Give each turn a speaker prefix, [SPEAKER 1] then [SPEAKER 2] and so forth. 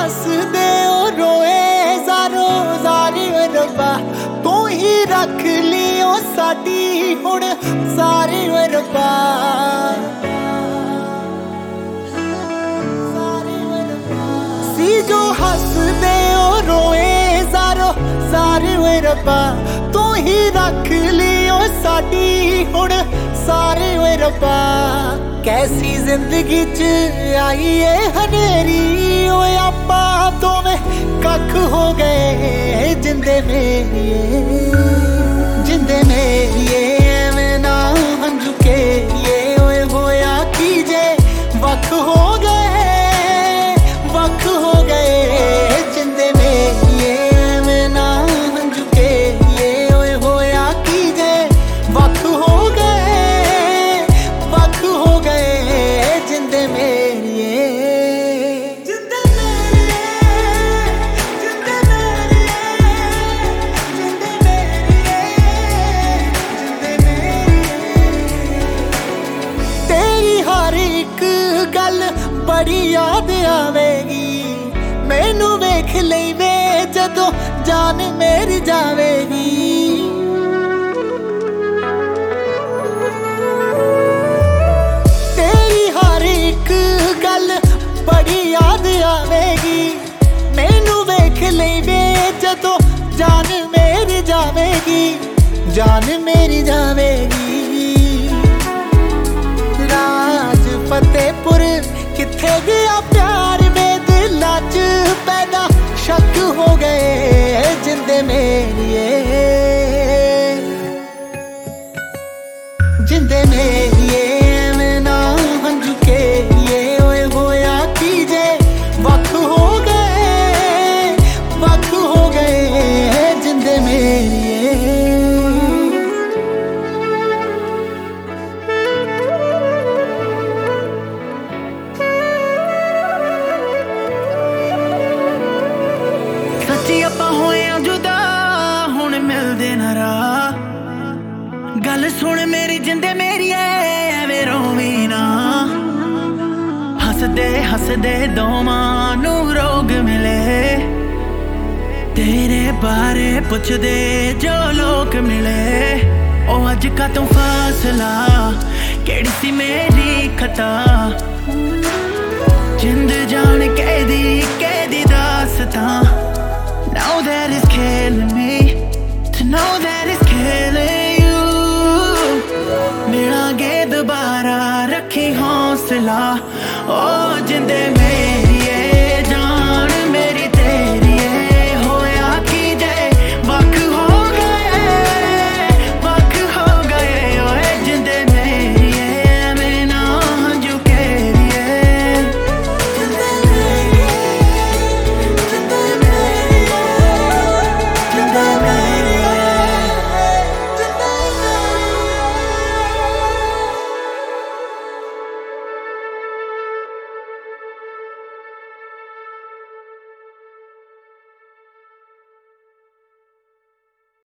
[SPEAKER 1] हसदे ओ रोए ज़ारो ज़ारी रब्बा तू ही रख लियो साडी हुण सारी रब्बा सी जो हसदे ओ रोए ज़ारो ज़ारी रब्बा तू ही रख लियो साडी हुण सारी रब्बा कैसी जिंदगी च आई है हनेरी ओए आपा तो मैं कख हो गए जिंदे मेरिए मैं ना हंजू के ये ओए होया कीजे वख हो गए जिंदे मेरिए मैं ना हंजू के ये ओए होया कीजे वख हो गए जिंदे मेरिए तेरी हर एक गल बड़ी याद आवेगी मैनू वेख लई वे जदों जान मेरी जावेगी बड़ी याद आवेगी मैनू वेख लई वे जदों जान मेरी जावेगी राज फतेहपुर किथे गया प्यार में दिलां च पैदा शक हो गए जिंदे मेरिए मैं ना हंजू के ये ओए होया कीजे वख हो गए जिंदे मेरिए
[SPEAKER 2] सच्ची आपां होया जुदा हुण मिलदे ना राह गल सुन मेरी जिंदे मेरिए एवें रोवी ना हसदे हसदे दोवां नू रोग मिले तेरे बारे पुछदे जो लोग मिले ओ अज का तू फासला केड़ी सी मेरी खता जिंद जान कैदी दास्तां Now that it's killing me to know that it's killing you मिलांगे दोबारा रखी हौसला